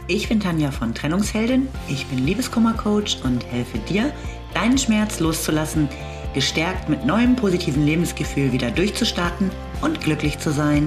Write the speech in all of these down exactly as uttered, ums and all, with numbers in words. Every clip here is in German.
Ich bin Tanja von Trennungsheldin, ich bin Liebeskummer-Coach und helfe dir, deinen Schmerz loszulassen, gestärkt mit neuem positiven Lebensgefühl wieder durchzustarten und glücklich zu sein.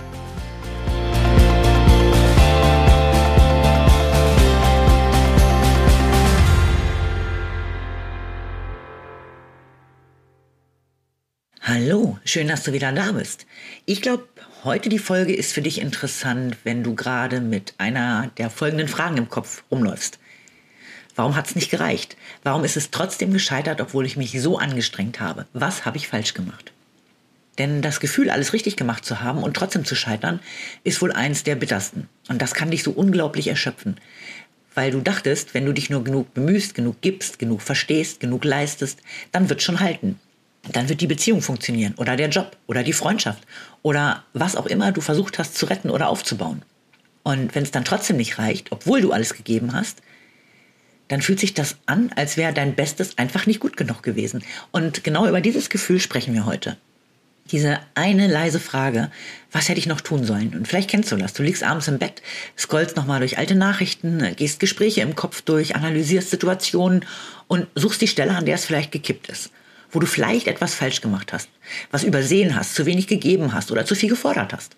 Hallo, schön, dass du wieder da bist. Ich glaube, heute die Folge ist für dich interessant, wenn du gerade mit einer der folgenden Fragen im Kopf rumläufst. Warum hat es nicht gereicht? Warum ist es trotzdem gescheitert, obwohl ich mich so angestrengt habe? Was habe ich falsch gemacht? Denn das Gefühl, alles richtig gemacht zu haben und trotzdem zu scheitern, ist wohl eins der bittersten. Und das kann dich so unglaublich erschöpfen. Weil du dachtest, wenn du dich nur genug bemühst, genug gibst, genug verstehst, genug leistest, dann wird es schon halten. Dann wird die Beziehung funktionieren oder der Job oder die Freundschaft oder was auch immer du versucht hast zu retten oder aufzubauen. Und wenn es dann trotzdem nicht reicht, obwohl du alles gegeben hast, dann fühlt sich das an, als wäre dein Bestes einfach nicht gut genug gewesen. Und genau über dieses Gefühl sprechen wir heute. Diese eine leise Frage, was hätte ich noch tun sollen? Und vielleicht kennst du das. Du liegst abends im Bett, scrollst nochmal durch alte Nachrichten, gehst Gespräche im Kopf durch, analysierst Situationen und suchst die Stelle, an der es vielleicht gekippt ist. Wo du vielleicht etwas falsch gemacht hast, was übersehen hast, zu wenig gegeben hast oder zu viel gefordert hast.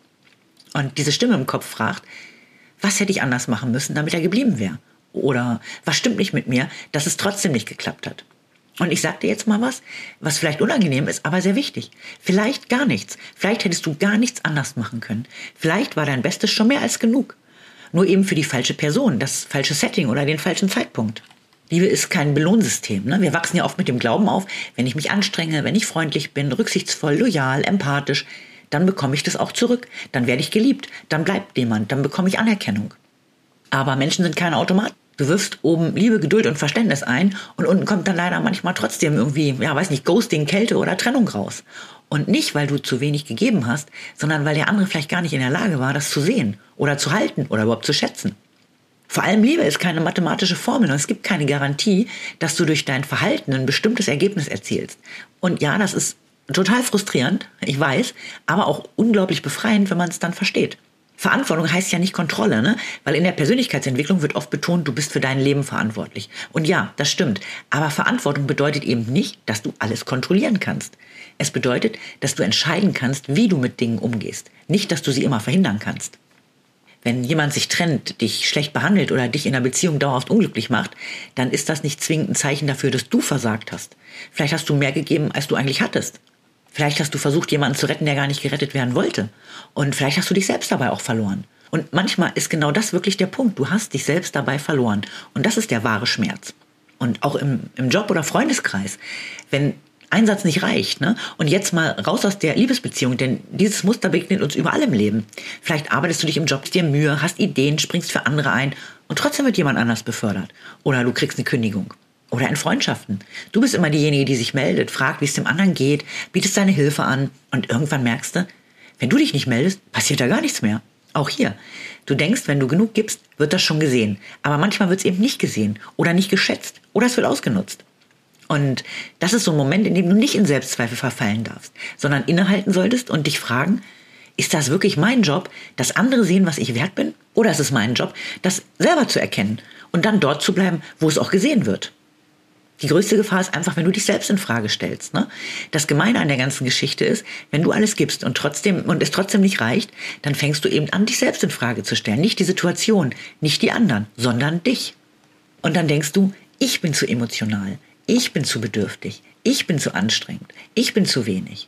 Und diese Stimme im Kopf fragt, was hätte ich anders machen müssen, damit er geblieben wäre? Oder was stimmt nicht mit mir, dass es trotzdem nicht geklappt hat? Und ich sag dir jetzt mal was, was vielleicht unangenehm ist, aber sehr wichtig. Vielleicht gar nichts. Vielleicht hättest du gar nichts anders machen können. Vielleicht war dein Bestes schon mehr als genug. Nur eben für die falsche Person, das falsche Setting oder den falschen Zeitpunkt. Liebe ist kein Belohnsystem. Ne? Wir wachsen ja oft mit dem Glauben auf, wenn ich mich anstrenge, wenn ich freundlich bin, rücksichtsvoll, loyal, empathisch, dann bekomme ich das auch zurück. Dann werde ich geliebt, dann bleibt jemand, dann bekomme ich Anerkennung. Aber Menschen sind keine Automaten. Du wirfst oben Liebe, Geduld und Verständnis ein und unten kommt dann leider manchmal trotzdem irgendwie, ja weiß nicht, Ghosting, Kälte oder Trennung raus. Und nicht, weil du zu wenig gegeben hast, sondern weil der andere vielleicht gar nicht in der Lage war, das zu sehen oder zu halten oder überhaupt zu schätzen. Vor allem Liebe ist keine mathematische Formel und es gibt keine Garantie, dass du durch dein Verhalten ein bestimmtes Ergebnis erzielst. Und ja, das ist total frustrierend, ich weiß, aber auch unglaublich befreiend, wenn man es dann versteht. Verantwortung heißt ja nicht Kontrolle, ne? Weil in der Persönlichkeitsentwicklung wird oft betont, du bist für dein Leben verantwortlich. Und ja, das stimmt. Aber Verantwortung bedeutet eben nicht, dass du alles kontrollieren kannst. Es bedeutet, dass du entscheiden kannst, wie du mit Dingen umgehst. Nicht, dass du sie immer verhindern kannst. Wenn jemand sich trennt, dich schlecht behandelt oder dich in einer Beziehung dauerhaft unglücklich macht, dann ist das nicht zwingend ein Zeichen dafür, dass du versagt hast. Vielleicht hast du mehr gegeben, als du eigentlich hattest. Vielleicht hast du versucht, jemanden zu retten, der gar nicht gerettet werden wollte. Und vielleicht hast du dich selbst dabei auch verloren. Und manchmal ist genau das wirklich der Punkt. Du hast dich selbst dabei verloren. Und das ist der wahre Schmerz. Und auch im, im Job oder Freundeskreis, wenn Einsatz nicht reicht, ne? Und jetzt mal raus aus der Liebesbeziehung, denn dieses Muster begegnet uns überall im Leben. Vielleicht arbeitest du dich im Job, gibst dir Mühe, hast Ideen, springst für andere ein und trotzdem wird jemand anders befördert. Oder du kriegst eine Kündigung. Oder in Freundschaften. Du bist immer diejenige, die sich meldet, fragt, wie es dem anderen geht, bietest deine Hilfe an und irgendwann merkst du, wenn du dich nicht meldest, passiert da gar nichts mehr. Auch hier. Du denkst, wenn du genug gibst, wird das schon gesehen. Aber manchmal wird es eben nicht gesehen oder nicht geschätzt oder es wird ausgenutzt. Und das ist so ein Moment, in dem du nicht in Selbstzweifel verfallen darfst, sondern innehalten solltest und dich fragen, ist das wirklich mein Job, dass andere sehen, was ich wert bin? Oder ist es mein Job, das selber zu erkennen und dann dort zu bleiben, wo es auch gesehen wird? Die größte Gefahr ist einfach, wenn du dich selbst in Frage stellst. Ne? Das Gemeine an der ganzen Geschichte ist, wenn du alles gibst und trotzdem und es trotzdem nicht reicht, dann fängst du eben an, dich selbst in Frage zu stellen. Nicht die Situation, nicht die anderen, sondern dich. Und dann denkst du, ich bin zu emotional. Ich bin zu bedürftig, ich bin zu anstrengend, ich bin zu wenig.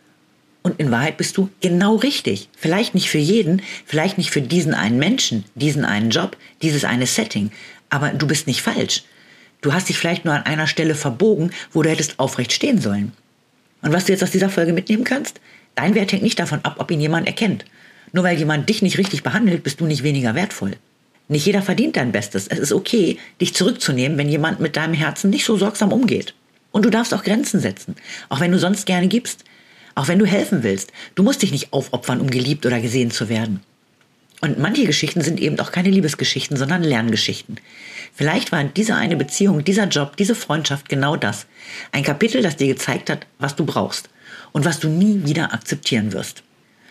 Und in Wahrheit bist du genau richtig. Vielleicht nicht für jeden, vielleicht nicht für diesen einen Menschen, diesen einen Job, dieses eine Setting, aber du bist nicht falsch. Du hast dich vielleicht nur an einer Stelle verbogen, wo du hättest aufrecht stehen sollen. Und was du jetzt aus dieser Folge mitnehmen kannst? Dein Wert hängt nicht davon ab, ob ihn jemand erkennt. Nur weil jemand dich nicht richtig behandelt, bist du nicht weniger wertvoll. Nicht jeder verdient dein Bestes. Es ist okay, dich zurückzunehmen, wenn jemand mit deinem Herzen nicht so sorgsam umgeht. Und du darfst auch Grenzen setzen, auch wenn du sonst gerne gibst. Auch wenn du helfen willst. Du musst dich nicht aufopfern, um geliebt oder gesehen zu werden. Und manche Geschichten sind eben auch keine Liebesgeschichten, sondern Lerngeschichten. Vielleicht war diese eine Beziehung, dieser Job, diese Freundschaft genau das. Ein Kapitel, das dir gezeigt hat, was du brauchst und was du nie wieder akzeptieren wirst.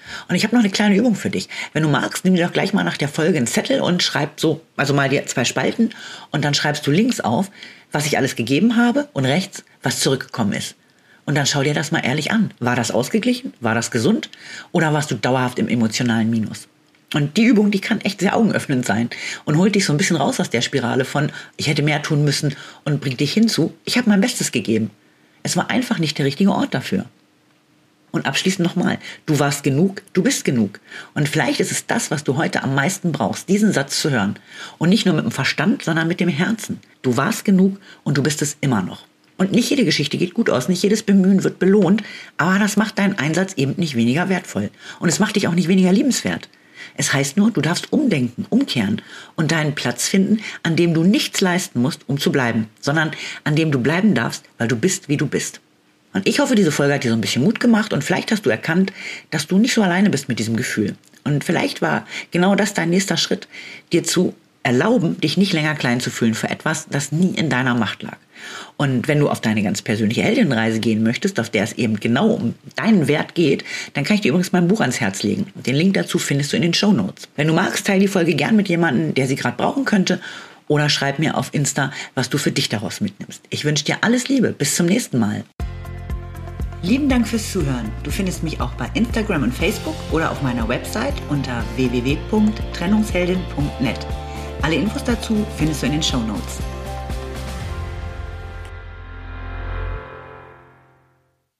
Und ich habe noch eine kleine Übung für dich. Wenn du magst, nimm dir doch gleich mal nach der Folge einen Zettel und schreib so, also mal dir zwei Spalten und dann schreibst du links auf, was ich alles gegeben habe und rechts, was zurückgekommen ist. Und dann schau dir das mal ehrlich an. War das ausgeglichen? War das gesund? Oder warst du dauerhaft im emotionalen Minus? Und die Übung, die kann echt sehr augenöffnend sein und holt dich so ein bisschen raus aus der Spirale von, ich hätte mehr tun müssen und bringt dich hinzu, ich habe mein Bestes gegeben. Es war einfach nicht der richtige Ort dafür. Und abschließend nochmal, du warst genug, du bist genug. Und vielleicht ist es das, was du heute am meisten brauchst, diesen Satz zu hören. Und nicht nur mit dem Verstand, sondern mit dem Herzen. Du warst genug und du bist es immer noch. Und nicht jede Geschichte geht gut aus, nicht jedes Bemühen wird belohnt, aber das macht deinen Einsatz eben nicht weniger wertvoll. Und es macht dich auch nicht weniger liebenswert. Es heißt nur, du darfst umdenken, umkehren und deinen Platz finden, an dem du nichts leisten musst, um zu bleiben, sondern an dem du bleiben darfst, weil du bist, wie du bist. Und ich hoffe, diese Folge hat dir so ein bisschen Mut gemacht und vielleicht hast du erkannt, dass du nicht so alleine bist mit diesem Gefühl. Und vielleicht war genau das dein nächster Schritt, dir zu erlauben, dich nicht länger klein zu fühlen für etwas, das nie in deiner Macht lag. Und wenn du auf deine ganz persönliche Heldinnenreise gehen möchtest, auf der es eben genau um deinen Wert geht, dann kann ich dir übrigens mein Buch ans Herz legen. Den Link dazu findest du in den Shownotes. Wenn du magst, teile die Folge gern mit jemandem, der sie gerade brauchen könnte, oder schreib mir auf Insta, was du für dich daraus mitnimmst. Ich wünsche dir alles Liebe. Bis zum nächsten Mal. Lieben Dank fürs Zuhören. Du findest mich auch bei Instagram und Facebook oder auf meiner Website unter w w w punkt trennungsheldin punkt net. Alle Infos dazu findest du in den Shownotes.